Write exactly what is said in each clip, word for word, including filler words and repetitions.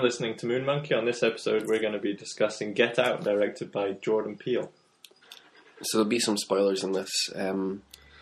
listening to Moon Monkey. On this episode, we're going to be discussing Get Out, directed by Jordan Peele. So there'll be some spoilers in this. Um,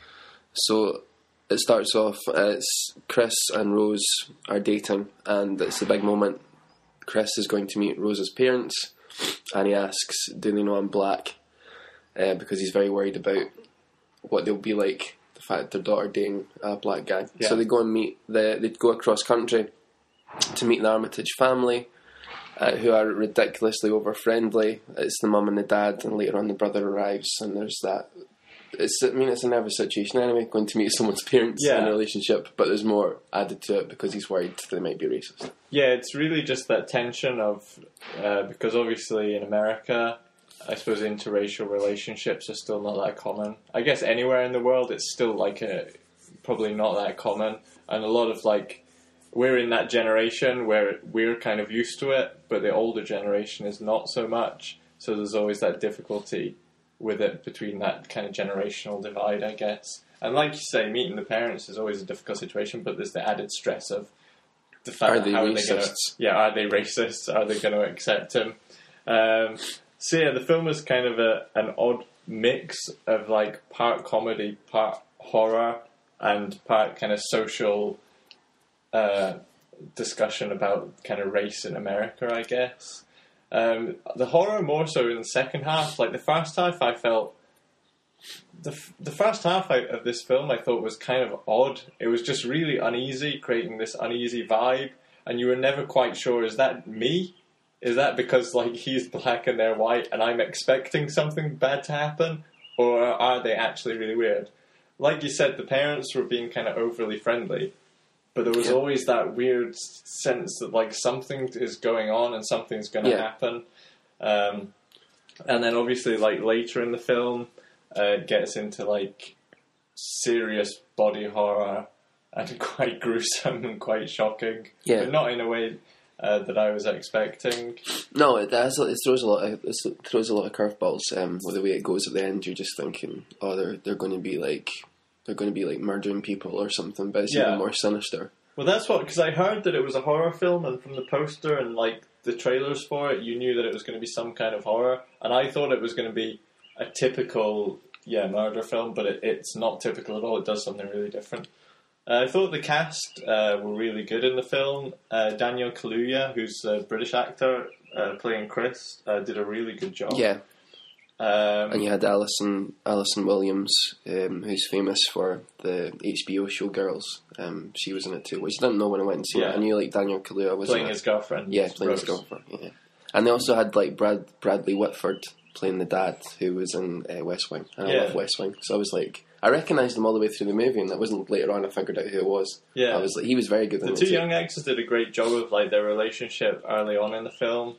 so it starts off, uh, it's Chris and Rose are dating, and it's a big moment. Chris is going to meet Rose's parents, and he asks, do they know I'm black? Uh, because he's very worried about what they'll be like, the fact their daughter dating a black guy. Yeah. So they go and meet, the, they go across country to meet the Armitage family, uh, who are ridiculously over-friendly. It's the mum and the dad, and later on the brother arrives, and there's that. It's, I mean, it's a nervous situation anyway, going to meet someone's parents yeah. in a relationship, but there's more added to it because he's worried they might be racist. Yeah, it's really just that tension of, uh, because obviously in America, I suppose interracial relationships are still not that common. I guess anywhere in the world it's still like a, probably not that common, and a lot of like, we're in that generation where we're kind of used to it, but the older generation is not so much. So there's always that difficulty with it between that kind of generational divide, I guess. And like you say, meeting the parents is always a difficult situation, but there's the added stress of the fact are that they how racists? are they going to, yeah, are they racist? Are they going to accept him? Um, so yeah, the film is kind of a an odd mix of like part comedy, part horror, and part kind of social Uh, discussion about kind of race in America, I guess. Um, the horror more so in the second half. Like the first half, I felt the f- the first half I, of this film I thought was kind of odd. It was just really uneasy, creating this uneasy vibe, and you were never quite sure: is that me? Is that because like he's black and they're white, and I'm expecting something bad to happen, or are they actually really weird? Like you said, the parents were being kind of overly friendly. But there was yeah. always that weird sense that like something is going on and something's going to yeah. happen. Um, and then obviously like later in the film, uh, it gets into like serious body horror and quite gruesome and quite shocking. Yeah. But not in a way uh, that I was expecting. No, it, has, it throws a lot of it throws a lot of curveballs. Um, with the way it goes at the end, you're just thinking, oh, they're they're going to be like. They're going to be like murdering people or something, but it's yeah. even more sinister. Well, that's what, because I heard that it was a horror film, and from the poster and like the trailers for it, you knew that it was going to be some kind of horror, and I thought it was going to be a typical, yeah, murder film, but it, it's not typical at all. It does something really different. Uh, I thought the cast uh, were really good in the film. Uh, Daniel Kaluuya, who's a British actor uh, playing Chris, uh, did a really good job. Yeah. Um, and you had Alison Alison Williams, um, who's famous for the H B O show Girls. Um, she was in it too, which I didn't know when I went and seen yeah. it. I knew like Daniel Kaluuya was playing in it. his girlfriend. Yeah, playing Rose. his girlfriend. Yeah, and they also had like Brad Bradley Whitford playing the dad, who was in uh, West Wing. And I yeah. love West Wing, so I was like, I recognised him all the way through the movie, and it wasn't later on I figured out who it was. Yeah, I was like, he was very good. The in two it young actors did a great job of like their relationship early on in the film.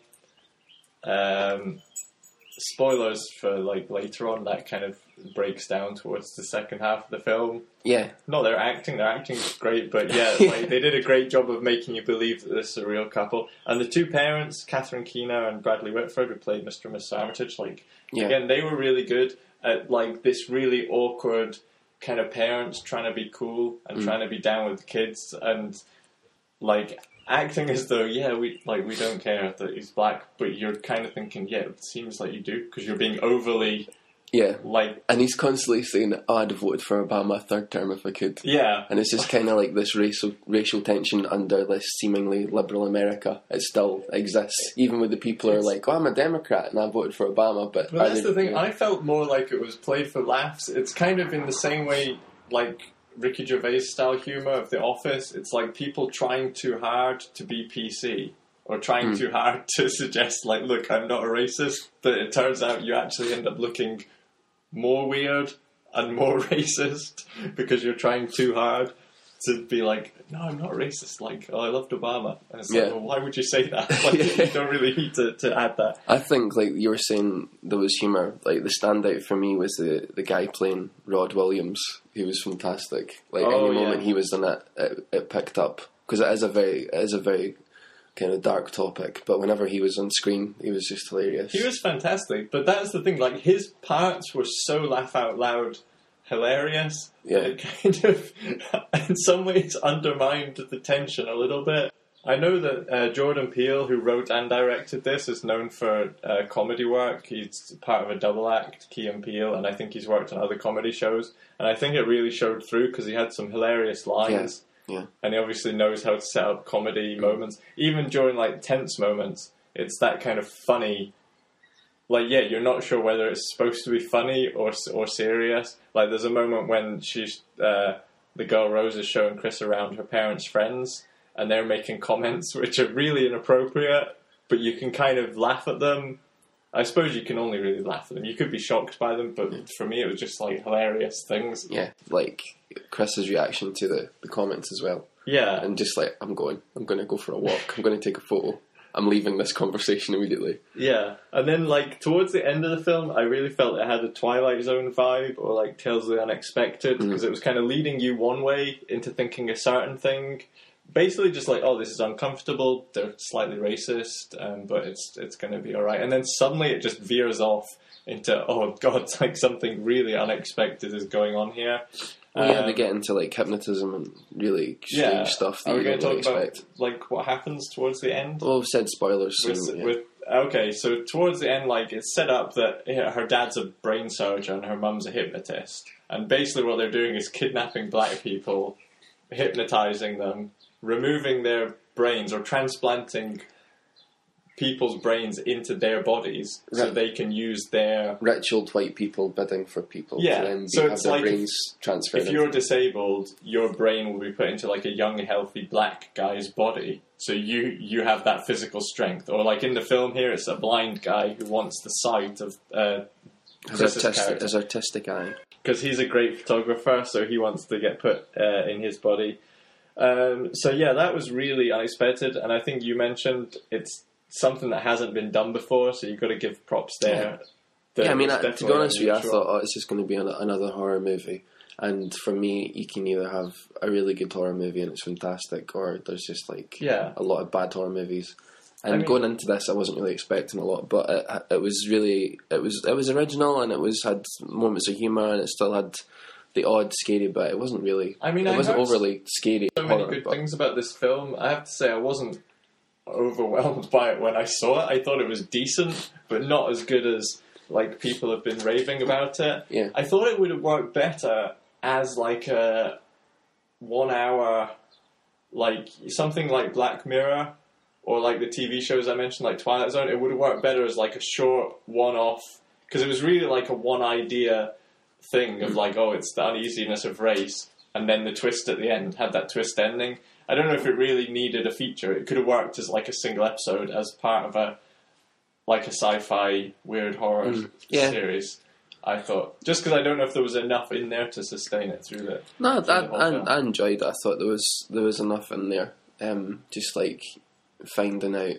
Um. Spoilers for like later on, that kind of breaks down towards the second half of the film. Yeah. No, their acting, their acting is great, but yeah, like they did a great job of making you believe that this is a real couple. And the two parents, Catherine Keener and Bradley Whitford, who played Mister and Missus Armitage, like yeah. again, they were really good at like this really awkward kind of parents trying to be cool and mm. trying to be down with the kids and like acting as though, yeah, we like we don't care that he's black, but you're kind of thinking, yeah, it seems like you do, because you're being overly, yeah, like, and he's constantly saying, "Oh, I'd have voted for Obama a third term if I could." Yeah, and it's just kind of like this racial racial tension under this seemingly liberal America. It still exists, even with the people who are like, "Oh, I'm a Democrat and I voted for Obama," but well, that's they, the thing. You know, I felt more like it was played for laughs. It's kind of in the same way, like Ricky Gervais style humour of The Office. It's like people trying too hard to be P C, or trying mm. too hard to suggest, like, look, I'm not a racist, but it turns out you actually end up looking more weird and more racist because you're trying too hard to be like, no, I'm not racist, like, oh, I loved Obama. And it's like, yeah. well, why would you say that? Like, you don't really need to, to add that. I think, like, you were saying there was humour. Like, the standout for me was the, the guy playing Rod Williams. He was fantastic. Like, oh, any yeah. moment he was in it, it, it picked up. Because it is a very, it is a very kind of dark topic, but whenever he was on screen, he was just hilarious. He was fantastic, but that's the thing, like, his parts were so laugh out loud hilarious. Yeah. It kind of, in some ways, undermined the tension a little bit. I know that uh, Jordan Peele, who wrote and directed this, is known for uh, comedy work. He's part of a double act, Key and Peele, and I think he's worked on other comedy shows. And I think it really showed through because he had some hilarious lines. Yeah. Yeah. And he obviously knows how to set up comedy moments. Even during, like, tense moments, it's that kind of funny... Like, yeah, you're not sure whether it's supposed to be funny or or serious. Like, there's a moment when she's... Uh, the girl Rose is showing Chris around her parents' friends, and they're making comments which are really inappropriate, but you can kind of laugh at them. I suppose you can only really laugh at them. You could be shocked by them, but for me it was just, like, hilarious things. Yeah, like Chris's reaction to the, the comments as well. Yeah. And just like, I'm going, I'm going to go for a walk, I'm going to take a photo. I'm leaving this conversation immediately. Yeah, and then, like, towards the end of the film, I really felt it had a Twilight Zone vibe, or, like, Tales of the Unexpected, because mm. it was kind of leading you one way into thinking a certain thing. Basically just like, oh, this is uncomfortable, they're slightly racist, um, but it's it's going to be alright. And then suddenly it just veers off into, oh, God, like, something really unexpected is going on here. Well, yeah, um, they get into, like, hypnotism and really strange yeah. stuff that Are you we don't going really to talk expect. about, like, what happens towards the end? Well, we've said spoilers soon. With, yeah. with, okay, so towards the end, like, it's set up that you know, her dad's a brain surgeon and her mum's a hypnotist. And basically what they're doing is kidnapping black people, hypnotising them, removing their brains or transplanting people's brains into their bodies so Right. they can use their... Rich old white people bidding for people Yeah, to then so have it's their like brains transferred. If you're disabled, your brain will be put into like a young, healthy black guy's body. So you you have that physical strength. Or like in the film here, it's a blind guy who wants the sight of uh, his, Chris's artistic, character. his artistic eye. Because he's a great photographer, so he wants to get put uh, in his body. Um, so yeah, that was really unexpected, and I think you mentioned it's something that hasn't been done before, so you've got to give props there. Yeah, yeah I mean, I, to be honest with you, I unusual. thought, oh, it's just going to be an, another horror movie. And for me, you can either have a really good horror movie and it's fantastic, or there's just like yeah. a lot of bad horror movies. And I mean, going into this, I wasn't really expecting a lot, but it, it was really, it was it was original, and it was had moments of humour, and it still had the odd scary bit. It wasn't really, I mean, it I wasn't heard overly scary. So many horror, good but things about this film. I have to say, I wasn't overwhelmed by it when I saw it. I thought it was decent, but not as good as like people have been raving about it. Yeah. I thought it would have worked better as like a one hour, like something like Black Mirror, or like the T V shows I mentioned, like Twilight Zone. It would have worked better as like a short one-off, because it was really like a one idea thing of like, oh, it's the uneasiness of race, and then the twist at the end had that twist ending. I don't know if it really needed a feature. It could have worked as like a single episode as part of a like a sci-fi weird horror Mm. Yeah. series. I thought, just because I don't know if there was enough in there to sustain it through the. No, through I, the whole film. I, I enjoyed it. I thought there was there was enough in there. Um, just like finding out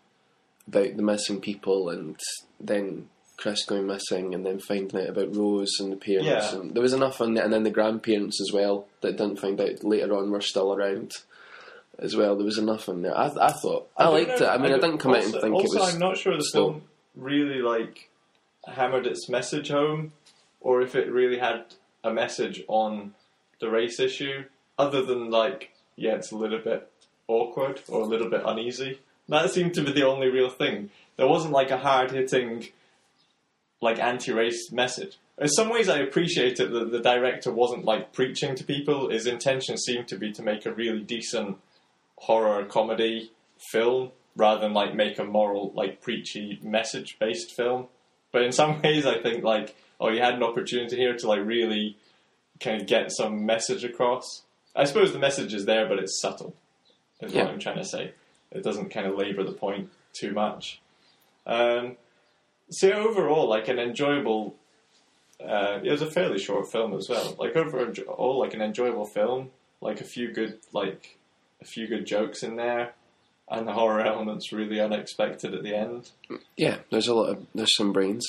about the missing people, and then Chris going missing, and then finding out about Rose and the parents. Yeah. And there was enough in there, and then the grandparents as well that didn't find out later on were still around as well. There was enough in there. I, I thought I, I don't liked know, it. I mean, I, don't- didn't come also, out and think also, it was. I'm not sure the still- film really like hammered its message home, or if it really had a message on the race issue, other than like, yeah, it's a little bit awkward or a little bit uneasy. That seemed to be the only real thing. There wasn't like a hard hitting, like anti-race message. In some ways, I appreciate it that the director wasn't like preaching to people. His intention seemed to be to make a really decent horror comedy film, rather than like make a moral, like preachy message based film. But in some ways, I think like, oh, you had an opportunity here to like really kind of get some message across. I suppose the message is there, but it's subtle, is Yeah. what I'm trying to say. It doesn't kind of labour the point too much. Um, so overall, like an enjoyable. Uh, it was a fairly short film as well. Like overall, like an enjoyable film. Like a few good, like a few good jokes in there, and the horror element's really unexpected at the end. Yeah, there's a lot of there's some brains.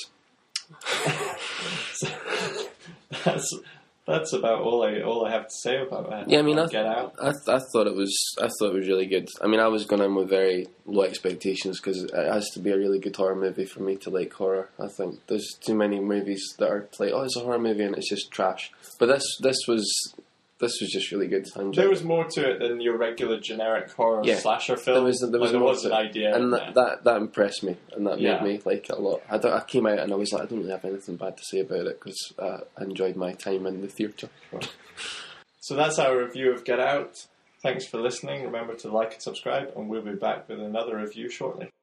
So, that's that's about all I all I have to say about that. Yeah, I mean, I, Get Out. I, I thought it was, I thought it was really good. I mean, I was going in with very low expectations because it has to be a really good horror movie for me to like horror. I think there's too many movies that are like, oh, it's a horror movie and it's just trash. But this, this was, this was just really good. I enjoyed There it. was more to it than your regular generic horror Yeah. slasher film. There was there was, like, there more was to an it. idea, and in that, there. that that impressed me, and that Yeah. made me like it a lot. I, don't, I came out and I was like, I don't really have anything bad to say about it because uh, I enjoyed my time in the theatre. So that's our review of Get Out. Thanks for listening. Remember to like and subscribe, and we'll be back with another review shortly.